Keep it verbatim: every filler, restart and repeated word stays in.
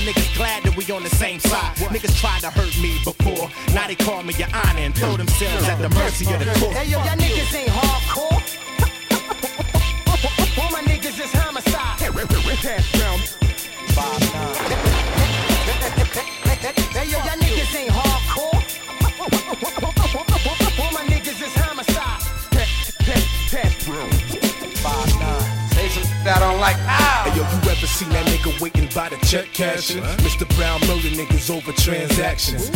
niggas glad that we on the same side. Niggas tried to hurt me before, now they call me your honor and throw themselves at the mercy of the court. Hey yo, y'all niggas ain't hardcore. All my niggas is homicide. Pass round. Five nine. Hey yo, y'all niggas ain't hardcore. All my niggas is homicide. Pass round. Five nine. Say some shit I don't like. Ow. Hey yo, you ever seen that nigga waiting by the check casher? Mister Brown murder niggas over transactions.